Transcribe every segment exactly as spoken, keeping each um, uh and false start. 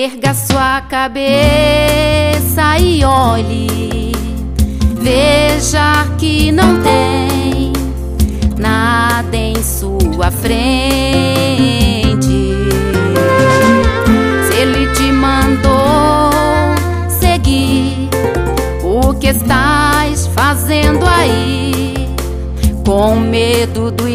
Erga sua cabeça e olhe, veja que não tem nada em sua frente. Se ele te mandou seguir, o que estás fazendo aí? Com medo do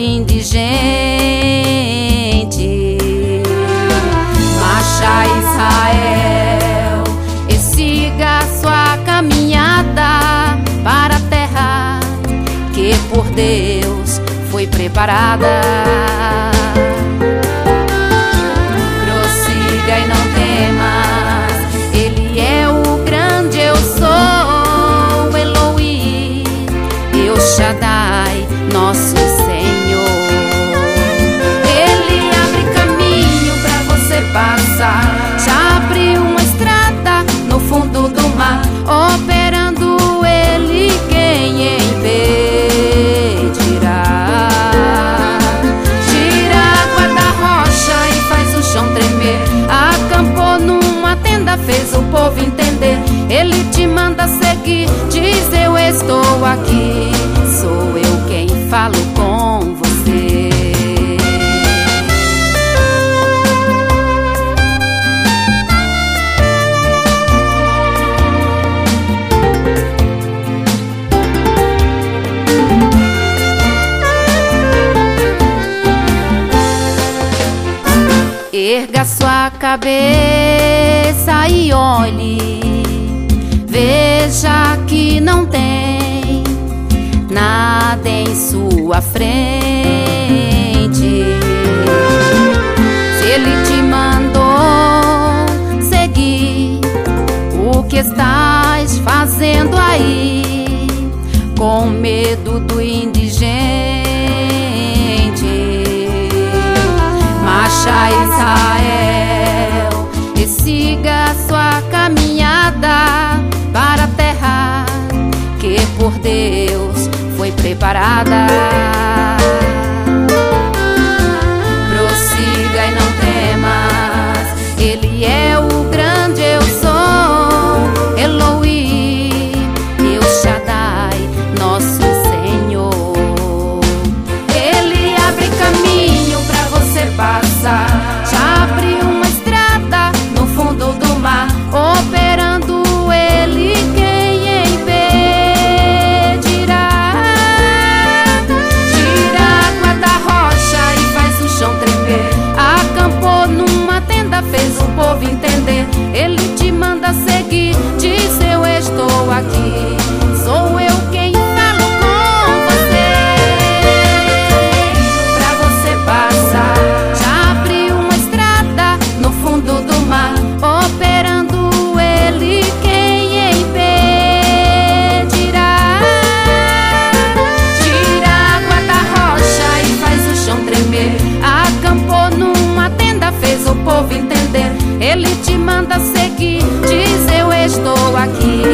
indigente. Marcha, Israel, e siga sua caminhada para a terra que por Deus foi preparada. Prossiga e não temas, Ele é o grande eu sou, Elohim, El Shaddai, nosso Senhor. Ele abre caminho pra você passar, já abriu uma estrada no fundo do mar, operando Ele, quem impedirá? Tira a água da rocha e faz o chão tremer, acampou numa tenda, fez o povo entender. Ele te manda seguir, diz eu estou aqui, sou eu quem falo com você. Erga sua cabeça e olhe, veja que não tem nada em sua frente. Se ele te mandou seguir, o que estás fazendo aí? Com medo do indigente. Marcha, Israel, e siga sua caminhada para a terra que por Deus foi preparada. Prossiga e não temas, Ele é o grande eu sou, Elohim, El Shaddai, nosso Senhor. Ele abre caminho pra você passar, já abriu uma estrada no fundo do mar, operando Ele, quem impedirá? Tira a água da rocha e faz o chão tremer, acampou numa tenda, fez o povo entender. Ele te manda seguir, diz eu estou aqui, sou eu quem falo com você. Pra você passar, já abriu uma estrada no fundo do mar, operando Ele, quem impedirá? Tira a água da rocha e faz o chão tremer, acampou numa tenda, fez o povo entender. Ele te manda seguir, diz eu estou aqui,